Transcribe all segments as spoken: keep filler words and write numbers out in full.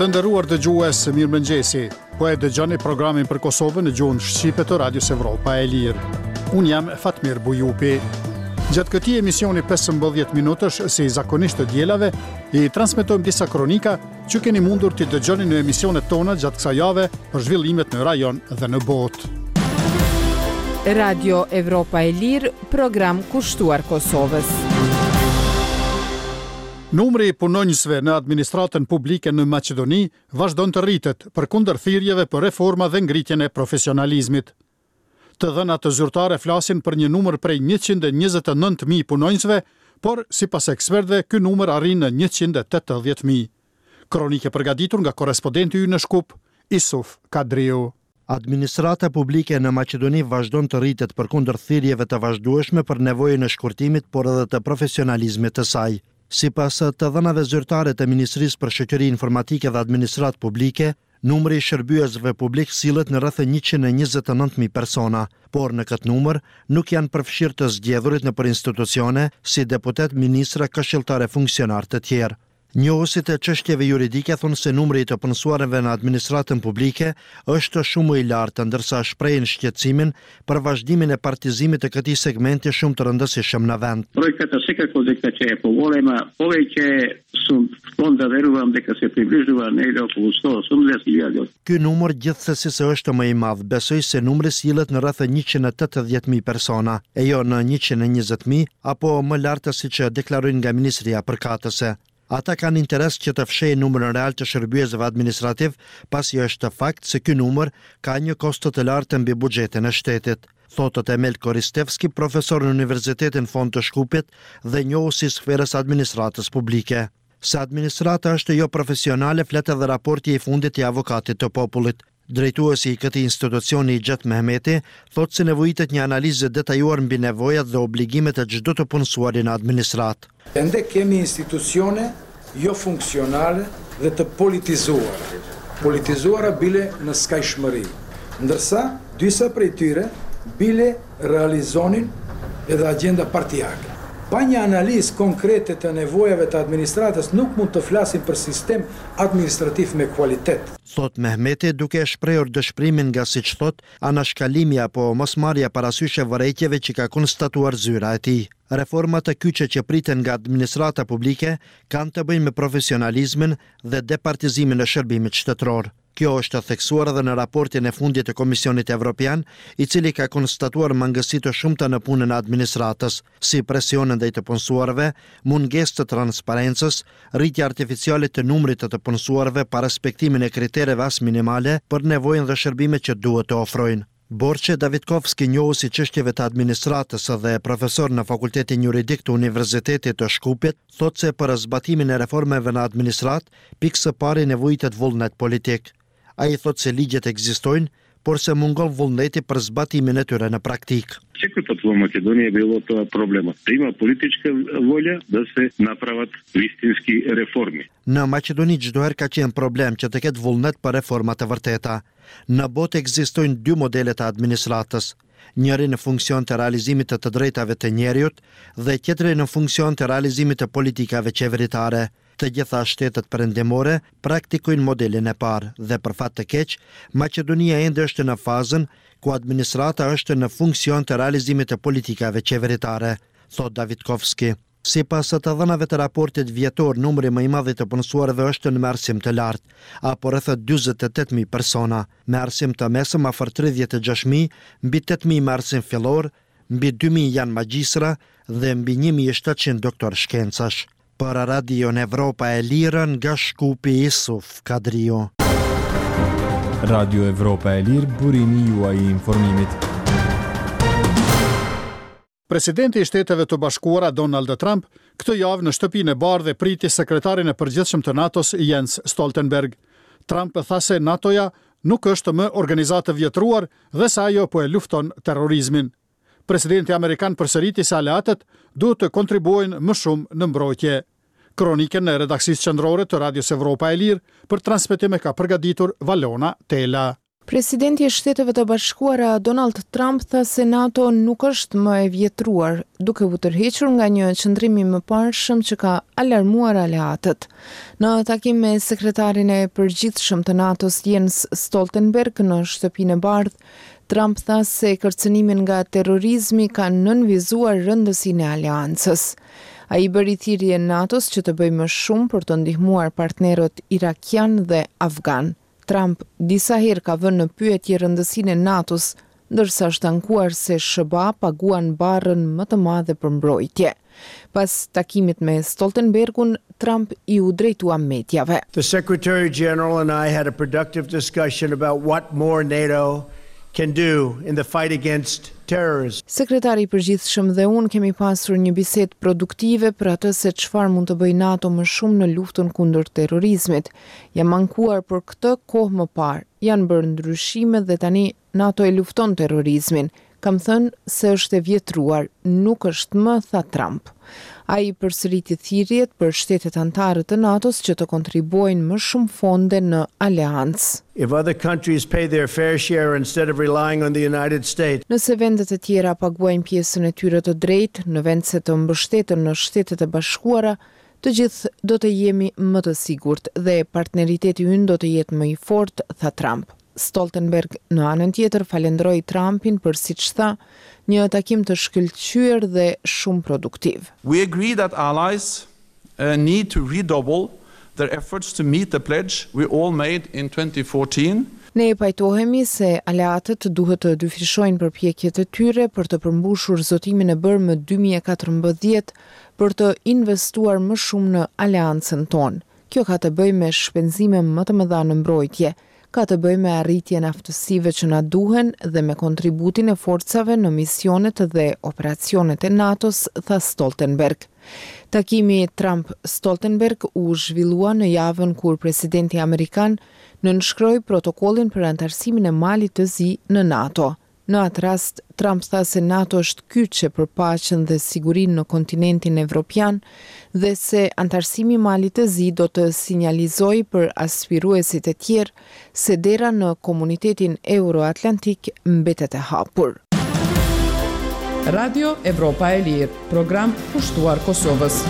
Të nderuar dëgjues, mirëmëngjesi. Po e dëgjoni programin për Kosovën në gjuhën shqipe të Radios Evropa e Lirë. Unë jam Fatmir Bujupi. Gjatë këtij emisioni pesëmbëdhjetë minutësh si zakonisht të dielave, i transmetojmë disa kronika që keni mundur t'i dëgjoni në emisionet tona gjatë kësaj jave për zhvillimet në rajon dhe në botë. Radio Evropa e Lirë, program kushtuar Kosovës. Numri i punonjësve në administratën publike në Maqedoni vazhdon të rritet përkundër thirrjeve për reforma dhe ngritjen e profesionalizmit. Të dhënat të zyrtare flasin për një numër prej njëqind e njëzet e nëntë mijë punonjësve, por sipas ekspertëve ky numër arrin në njëqind e tetëdhjetë mijë. Kronike përgatitur nga korrespondenti ynë në Shkup, Isuf Kadriu. Administrata publike në Maqedoni vazhdon të rritet përkundër thirrjeve të vazhdueshme për nevojën e shkurtimit, por edhe të profesionalizmit të saj. Sipas të dhënave zyrtare të Ministrisë për Shoqëri Informatike dhe Administratë Publike, numri i shërbyesve publik sillet në rreth njëqind e njëzet e nëntë mijë persona, por në këtë numër nuk janë përfshirë të zgjedhurit nëpër institucione si deputet, ministra, këshilltarë e funksionar të tjerë. Njohësit e çështjeve juridike thonë se numri i të punësuarve në administratën publike është shumë i lartë, ndërsa shprehin shqetësimin për vazhdimin e partizimit të këtij segmenti shumë të rëndësishëm në vend. Brojkata svakako që e povolema, poveće su ponderuam дека se približava negdje oko sto osamdesiet hiljada. Ky numër gjithsesi se është më i madh, besoj se numri sillet në rreth njëqind e tetëdhjetë mijë persona, e jo në njëqind e njëzet mijë apo më lartë siç deklarojnë nga Ministria Përkatëse. Ata kanë interes që të fshejnë numrin real të shërbyesve administrativ, pasi është fakt se ky numër ka një kosto të lartë mbi buxhetin e shtetit, thotë Temel Koristevski, profesor në Universitetin Fond të Shkupit dhe njohës i sferës administratës publike. Se administrata është jo profesionale, flet edhe raporti i fundit i avokatit të popullit. Drejtuesi i këtij institucioni, Xhat Mehmeti, thotë se nevojitet një analizë detajuar mbi nevojat dhe obligimet e çdo të punësuari në administratë. Ende kemi institucione jo funksionale dhe të politizuara. Politizuara bile në skajshmëri, ndërsa disa prej tyre bile realizonin edhe agenda partijake. Pa një analizë konkrete të nevojave të administratës nuk mund të flasim për sistem administrativ me kualitet. Thot Mehmeti, duke shprehur dëshpërimin nga siç thot anashkalimi apo mosmarrja parasysh e vërejtjeve që ka konstatuar zyra e tij. Reformat e kyçe që priten nga administrata publike kanë të bëjnë me profesionalizmin dhe departizimin e shërbimit shtetëror. Kjo është theksuar edhe në raportin e fundit të Komisionit Evropian, i cili ka konstatuar mangësi të shumta në punën e administratës, si presion ndaj të punësuarve, mungesë të transparencës, rritja artificiale të numrit të të punësuarve pa respektimin e kritereve as minimale për nevojën dhe shërbimet që duhet të ofrojnë. Borçe Davidkovski, njohës i çështjeve të administratës dhe profesor në Fakultetin Juridik të Universitetit të Shkupit, thotë se për zbatimin e reformeve në administratë, pikë së pari nevojitet vullnet politik. Ai thotë se ligjet ekzistojnë, por se mungon vullneti për zbatimin e tyre në praktik. Всеки път в Македония е било това проблема. Да има политическа воля да се направят истински реформи. Në Maqedoni çdoherë ka qenë problem që të ketë vullnet për reforma të vërteta. Në botë ekzistojnë dy modele të administratës. Njëri në funksion të realizimit të të drejtave të njerëzit dhe tjetri në funksion të realizimit të politikave qeveritare. Të gjitha shtetet perëndimore praktikojnë modelin e parë dhe për fat të keq, Maqedonia ende është në fazën ku administrata është në funksion të realizimit të politikave qeveritare, thot Davidkovski. Sipas të dhënave të raportit vjetor, numri më i madh i të punësuarve është në arsim të lartë, apo rreth dyzet e tetë mijë persona, me arsim të mesëm afër tridhjetë e gjashtë mijë, mbi tetë mijë me arsim fillor, mbi dy mijë janë magjistra dhe mbi një mijë e shtatëqind doktor shkencash. Për Radio Evropa e Lirë nga Shkupi, Isuf Kadriu. Radio Evropa e Lirë, burimi juaj i informimit. Presidenti i Shteteve të Bashkuara Donald Trump këtë javë në shtëpinë e bardhë priti sekretarin e përgjithshëm të NATO-s Jens Stoltenberg. Trump tha se NATO-ja nuk është më organizatë vjetruar dhe se ajo po e lufton terrorizmin. Presidenti amerikan përsëriti se aleatët duhet të kontribuojnë më shumë në mbrojtje. Kronikën e redaksisë qendrore të Radios Evropa e Lirë për transmetim e ka përgatitur Valona Tela. Presidenti i Shteteve të Bashkuara Donald Trump tha se NATO nuk është më e vjetruar, duke u tërhequr nga një qëndrim i mëparshëm që ka alarmuar aleatët. Në takim me sekretarin e përgjithshëm të NATO-s Jens Stoltenberg në Shtëpinë e Bardhë, Trump tha se kërcënimin nga terrorizmi ka nënvizuar rëndësinë e aleancës. Ai bëri thirrje NATO-s që të bëjë më shumë për të ndihmuar partnerët irakian dhe afgan. Trump disa herë ka vënë në pyetje rëndësinë e NATO-s, ndërsa është ankuar se S B A paguan barrën më të madhe për mbrojtje. Pas takimit me Stoltenbergun, Trump i u drejtua mediave. The Secretary General and I had a productive discussion about what more NATO can do in the fight against terrorism. Sekretari i përgjithshëm dhe unë kemi pasur një bisedë produktive për atë se çfarë mund të bëjë NATO më shumë në luftën kundër terrorizmit. Jam ankuar për këtë kohë më parë. Janë bërë ndryshime dhe tani NATO e lufton terrorizmin. Kam thënë se është e vjetruar, nuk është më, tha Trump. Ai përsëriti thirrjet për shtetet anëtare të NATO-s që të kontribuojnë më shumë fonde në aleancë. If other countries pay their fair share instead of relying on the United States. Nëse vendet e tjera paguajnë pjesën e tyre të drejtë, në vend se të mbështeten në Shtetet e Bashkuara, të gjithë do të jemi më të sigurt dhe partneriteti ynë do të jetë më i fortë, tha Trump. Stoltenberg në anën tjetër falenderoi Trumpin për, siç tha, një takim të shkëlqyer dhe shumë produktiv. We agree that allies uh, need to redouble their efforts to meet the pledge we all made in twenty fourteen. Ne e pajtohemi se aleatët duhet të dyfishojnë përpjekjet e tyre për të përmbushur zotimin e bërë më dy mijë e katërmbëdhjetë për të investuar më shumë në aleancën tonë. Kjo ka të bëjë me shpenzime më të mëdha në mbrojtje, ka të bëjë me arritjen e aftësive që na duhen dhe me kontributin e forcave në misionet dhe operacionet e NATO-s, tha Stoltenberg. Takimi Trump-Stoltenberg u zhvillua në javën kur presidenti amerikan nënshkroi protokollin për antarësimin e Malit të Zi në NATO. Në atë rast, Trump tha se NATO është kyçe për paqen dhe sigurinë në kontinentin evropian dhe se antarësimi i Malit të Zi do të sinjalizojë për aspiruesit e tjerë se dera në komunitetin euroatlantik mbetet e hapur. Radio Evropa e Lirë, program kushtuar Kosovës.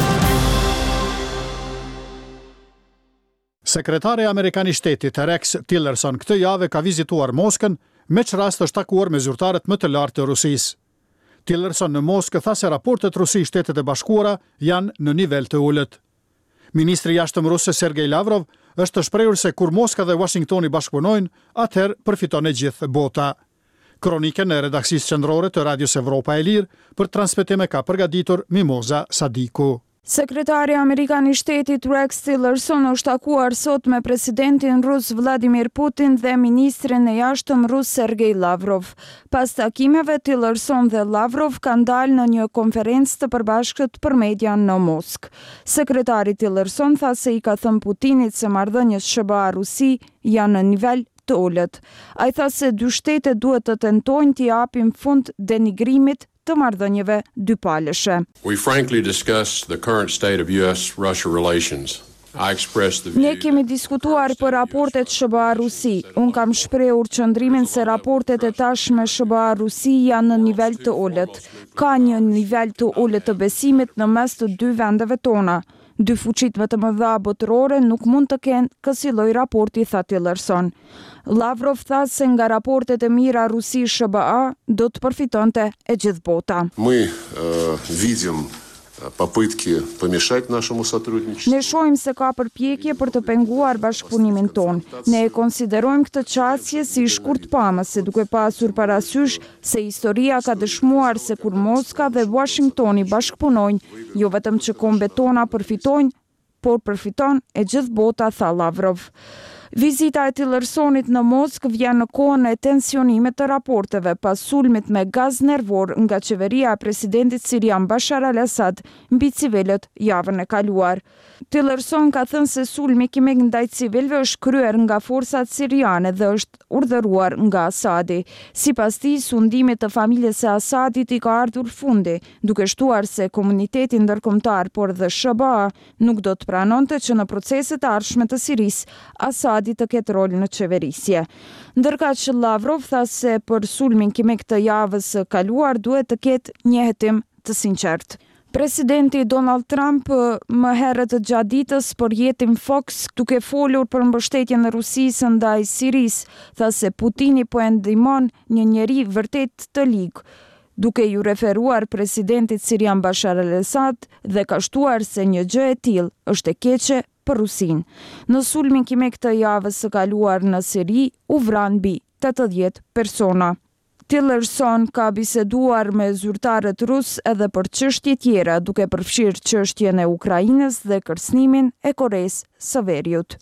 Sekretari Amerikan i Shtetit Rex Tillerson këtë javë ka vizituar Moskën, me që rast është takuar me zyrtarët më të lartë të Rusisë. Tillerson në Moskë tha se raportet Rusi-Shtetet e Bashkuara janë në nivel të ulët. Ministri i jashtëm ruse Sergej Lavrov është të shprehur se kur Moska dhe Washingtoni bashkëpunojnë, atëherë përfiton e gjithë bota. Kronikën e redaksisë qendrore të Radios Evropa e Lirë për transmetim e ka përgatitur Mimoza Sadiku. Sekretari Amerikan i Shtetit Rex Tillerson është takuar sot me presidentin rus Vladimir Putin dhe ministrin e jashtëm rus Sergej Lavrov. Pas takimeve, Tillerson dhe Lavrov kanë dalë në një konferencë të përbashkët për media në Moskë. Sekretari Tillerson tha se i ka thënë Putinit se marrëdhëniet S B A-Rusi janë në nivel të ulët. Ai tha se dy shtetet duhet të tentojnë t'i japin fund denigrimit të marrëdhënieve dypalëshe. We frankly discussed the current state of U S Russia relations. I expressed the view. Ne kemi diskutuar për raportet S B A-Rusi. Unë kam shprehur qëndrimin se raportet e tashme S B A-Rusi janë në nivel të ulët. Ka një nivel të ulët të besimit në mes të dy vendeve tona. Dy fuqit më të mëdha botërore nuk mund të kenë kësi lloj raporti, tha Tillerson. Lavrov tha se nga raportet e mira Rusi-S B A do të përfitonte e gjithë bota. Мы э, видим попытки помешать нашему сотрудничеству. Ne shohim se ka përpjekje për të penguar bashkëpunimin ton. Ne e konsiderojmë këtë qasje si shkurtpamëse, duke pasur parasysh se historia ka dëshmuar se kur Moska dhe Washingtoni bashkëpunojnë, jo vetëm që kombet tona përfitojnë, por përfiton e gjithë bota, tha Lavrov. Vizita e Tillersonit në Moskë vjen në kohën e tensionimit të raporteve pas sulmit me gaz nervor nga qeveria e presidentit sirian Bashar al-Assad mbi civilët javën e kaluar. Tillerson ka thënë se sulmi kimik ndaj civilëve është kryer nga forcat siriane dhe është urdhëruar nga Asadi. Sipas tij, sundimit të familjes së Asadit i ka ardhur fundi, duke shtuar se komuniteti ndërkombëtar, por dhe S B A nuk do të pranonte që në proceset e ardhshme të Sirisë Asadi gati të ketë rol në qeverisje. Ndërkaq Lavrov tha se për sulmin kimik të javës së kaluar duhet të ketë një hetim të sinqert. Presidenti Donald Trump më herët gjatë ditës për jetin Fox, duke folur për mbështetjen e Rusisë ndaj Sirisë, tha se Putini po e ndihmon një njeri vërtet të ligë, duke ju referuar presidentit sirian Bashar al-Assad dhe ka shtuar se një gjë e tillë është e keqe për Rusinë. Në sulmin kimik të javës së kaluar në Siri u vran mbi tetëdhjetë persona. Tillerson ka biseduar me zyrtarët rus edhe për çështje tjera, duke përfshirë çështjen e Ukrainës dhe kërcënimin e Koresë së Veriut.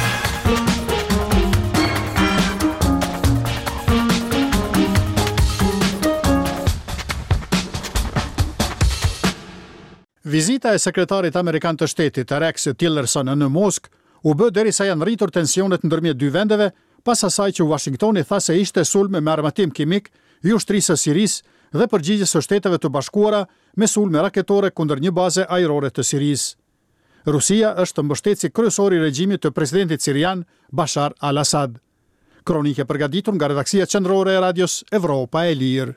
Vizita e sekretarit amerikan të shtetit Rex Tillerson në Moskë u bë derisa janë rritur tensionet ndërmjet dy vendeve, pas asaj që Washingtoni tha se ishte sulme me armatim kimik i ushtrisë së Sirisë dhe përgjigjes së Shteteve të Bashkuara me sulme raketore kundër një baze ajrore të Sirisë. Rusia është mbështetësi kryesor i regjimit të presidentit sirian Bashar al-Assad. Kronikë e përgatitur nga redaksia qendrore e Radios Evropa e Lirë.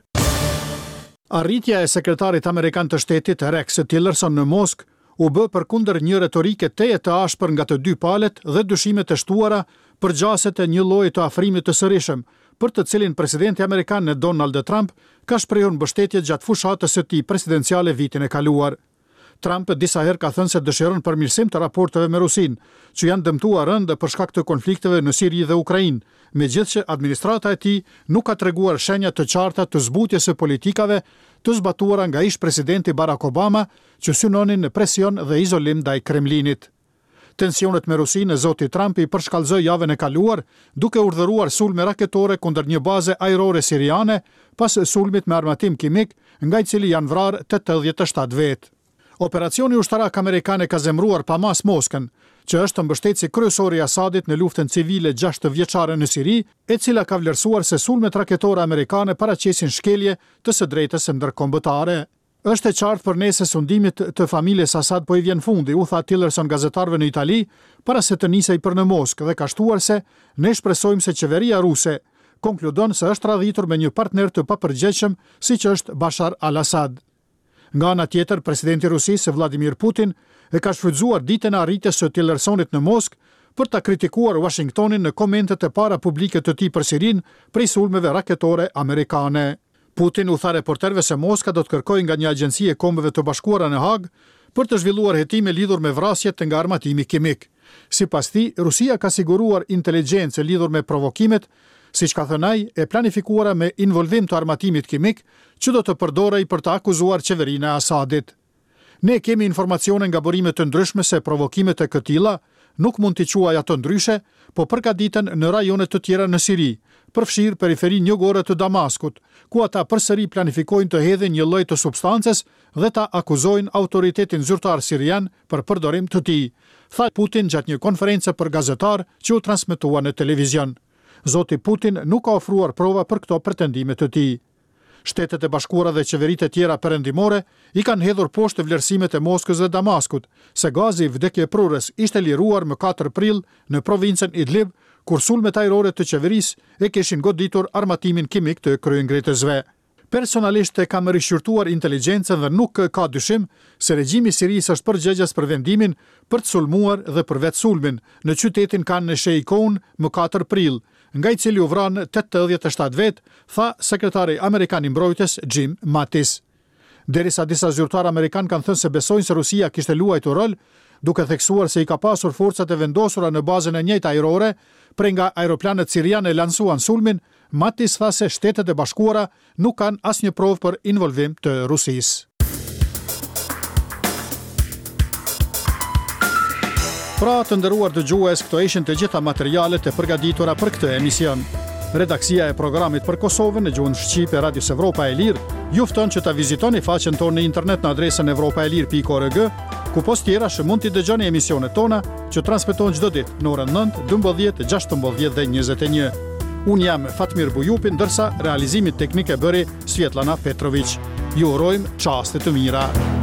Arritja e sekretarit amerikan të shtetit Rex Tillerson në Moskë u bë përkundër një retorike teje të ashpër nga të dy palët dhe dyshime të shtuara për gjaset e një lloji të afrimit të sërishëm, për të cilin presidenti amerikan Donald Trump ka shprehur mbështetje gjatë fushatës së tij presidenciale vitin e kaluar. Trump disa herë ka thënë se dëshiron përmirësim të raporteve me Rusinë, që janë dëmtuar rënd për shkak të konflikteve në Siri dhe Ukrainë, megjithëse administrata e tij nuk ka treguar shenja të qarta të zbutjes së politikave të zbatuara nga ish presidenti Barack Obama, që synonin në presion dhe izolim ndaj Kremlinit. Tensionet me Rusinë zoti Trump i përshkallzoi javën e kaluar duke urdhëruar sulme raketore kundër një baze ajrore siriane pas sulmit me armatim kimik, nga i cili janë vrarë tetëdhjetë e shtatë vetë. Operacioni ushtarak amerikan e ka zemruar pa mas Moskën, që është mbështetësi kryesor i Asadit në luftën civile gjashtë vjeçare në Siri, e cila ka vlerësuar se sulmet raketore amerikane paraqesin shkelje të së drejtës së ndërkombëtare. Është e qartë për ne se sundimit të familjes Assad po i vjen fundi, u tha Tillerson gazetarëve në Itali, para se të nisej për në Moskë dhe ka shtuar se ne shpresojmë se qeveria ruse konkludon se është radhitur me një partner të papërgjegjshëm siç është Bashar al-Assad. Nga ana tjetër, presidenti i Rusisë Vladimir Putin e ka shfrytzuar ditën e arritjes së Tillersonit në Moskë për ta kritikuar Washingtonin në komentet e para publike të tij për Sirinë prej sulmeve raketore amerikane. Putin u tha reporterëve se Moska do të kërkojë nga një agjenci e Kombeve të Bashkuara në Hag për të zhvilluar hetime lidhur me vrasjet nga armatimi kimik. Sipas tij, Rusia ka siguruar inteligjencë lidhur me provokimet, siç ka thënë ai, e planifikuara me involvim të armatimit kimik, që do të përdorej për të akuzuar qeverinë e Asadit. Ne kemi informacione nga burime të ndryshme se provokimet e këtilla nuk mund t'i quaj ato ndryshe, po përgatiten në rajone të tjera në Siri, përfshirë periferinë jugore të Damaskut, ku ata përsëri planifikojnë të hedhin një lloj të substancës dhe ta akuzojnë autoritetin zyrtar sirian për përdorim të tij, tha Putin gjatë një konference për gazetar që u transmetua në televizion. Zoti Putin nuk ka ofruar prova për këto pretendime të tij. Shtetet e Bashkuara dhe qeveritë e tjera perëndimore i kanë hedhur poshtë vlerësimet e Moskës dhe Damaskut, se gazi vdekjeprurës ishte liruar më katër prill në provincën Idlib, kur sulmet ajrore të qeverisë e kishin goditur armatimin kimik të kryengritësve. Personalisht e kam rishqyrtuar inteligjencën dhe nuk ka dyshim se regjimi i Sirisë është përgjegjës për vendimin për të sulmuar dhe për vetë sulmin në qytetin kanë në Sheikon më katër prill, nga i cili u vranë tetëdhjetë e shtatë vetë, tha sekretari amerikan i mbrojtjes Jim Mattis. Derisa disa zyrtarë amerikan kanë thënë se besojnë se Rusia kishte luajtur rol, duke theksuar se i ka pasur forcat e vendosura në bazën e njëjtë ajrore, prej nga aeroplanet siriane lansuan sulmin, Mattis tha se Shtetet e Bashkuara nuk kanë asnjë provë për involvim të Rusisë. Pra të nderuar dëgjues, këto ishin të gjitha materialet e përgatitura për këtë emision. Redaksia e programit për Kosovën në gjuhën shqipe Radios Evropa e Lirë ju fton që ta vizitoni faqen tonë në internet në adresën evropaelir pikë org, ku post tjera që mund t'i dëgjoni emisionet tona që transmetohen çdo ditë në orën nëntë, dymbëdhjetë, gjashtëmbëdhjetë dhe njëzet e një. Unë jam Fatmir Bujupi, ndërsa realizimit teknik e bëri Svetlana Petrović. Ju urojmë çaste të mira.